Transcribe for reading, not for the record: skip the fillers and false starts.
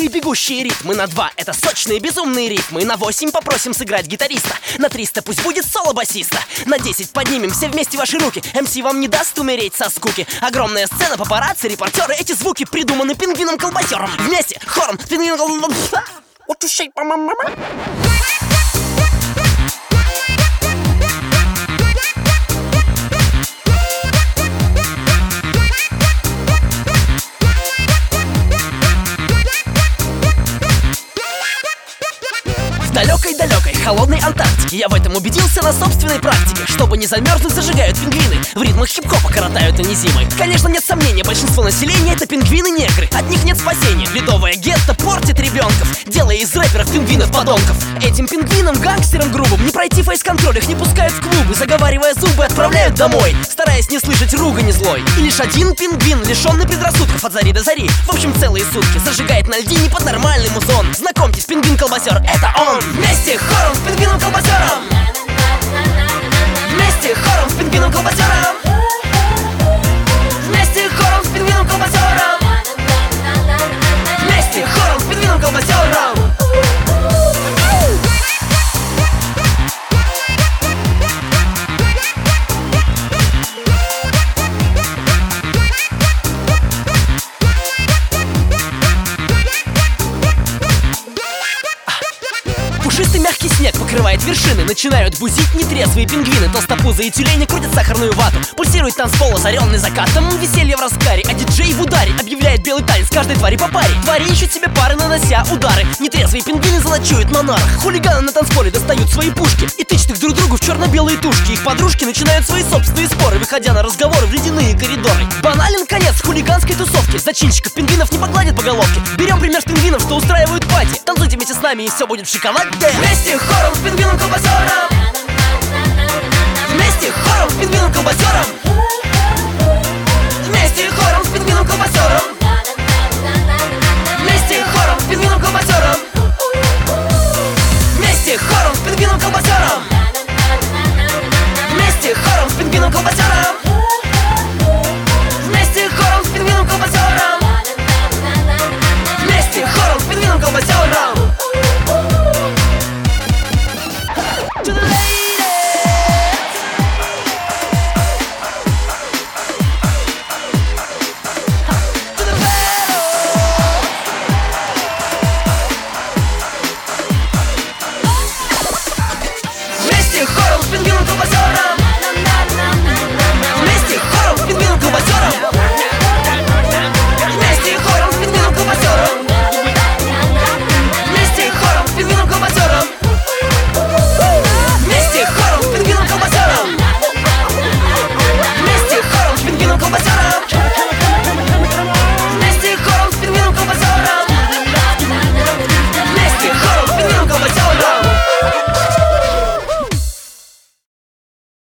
Новые бегущие ритмы на 2 — это сочные безумные ритмы. На 8 попросим сыграть гитариста. На 300 пусть будет соло басиста. На 10 поднимем все вместе ваши руки. МС вам не даст умереть со скуки. Огромная сцена, папарацци, репортеры. Эти звуки придуманы пингвином-колбасером. Вместе хором пингвином-колбасером. What to shake, мама? В далекой-далекой холодной Антарктике я в этом убедился на собственной практике. Чтобы не замерзнуть, зажигают пингвины. В ритмах хип-хопа коротают они зимы. Конечно, нет сомнения, большинство населения — это пингвины-негры. От них нет спасения. Ледовое гетто портит ребенков, делая из рэперов пингвинов-подонков. Этим пингвинам, гангстерам грубым, не пройти фейс-контроль, их не пускают в клубы, заговаривая зубы, отправляют домой, стараясь не слышать ругани злой. И лишь один пингвин, лишенный предрассудков от зари до зари, в общем целые сутки, зажигает на льдине под нормальный музон. Знакомьтесь, пингвин-колбасер — это он! Вместе хором с пингвином-колбасером! Вместе хором с пингвином-колбасером! Вместе хором с пингвином-колбасером! Вместе хором с пингвином-колбасером! Пушистый мягкий снег покрывает вершины. Начинают бузить нетрезвые пингвины. Толстопузые тюлени крутят сахарную вату. Пульсирует танцпол, озаренный закатом. Веселье в разгаре, а диджей в ударе объявляет белый танец каждой твари по паре. Твари ищут себе пары, нанося удары. Нетрезвые пингвины заночуют на нарах. Хулиганы на танцполе достают свои пушки и тычут их друг другу в черно-белые тушки. Их подружки начинают свои собственные споры, выходя на разговоры в ледяные коридоры. Банален конец хулиганской тусовки. Зачинщиков пингвинов не погладят по головке. Берем пример с пингвинов, что устраивают пати. Танцуйте вместе с нами, и все будет в шоколаде. Вместе хором с пингвином-колбасером! Вместе хором с пингвином-колбасером! Вместе хором с пингвином-колбасером! Вместе хором с пингвином-колбасером! Вместе хором с пингвином-колбасером! Вместе хором с пингвином-колбасером! Вместе хором с пингвином-колбасером! Вместе хором с пингвином-колбасером! To the ladies, to the battle. Вместе хором с пингвином-колбасером!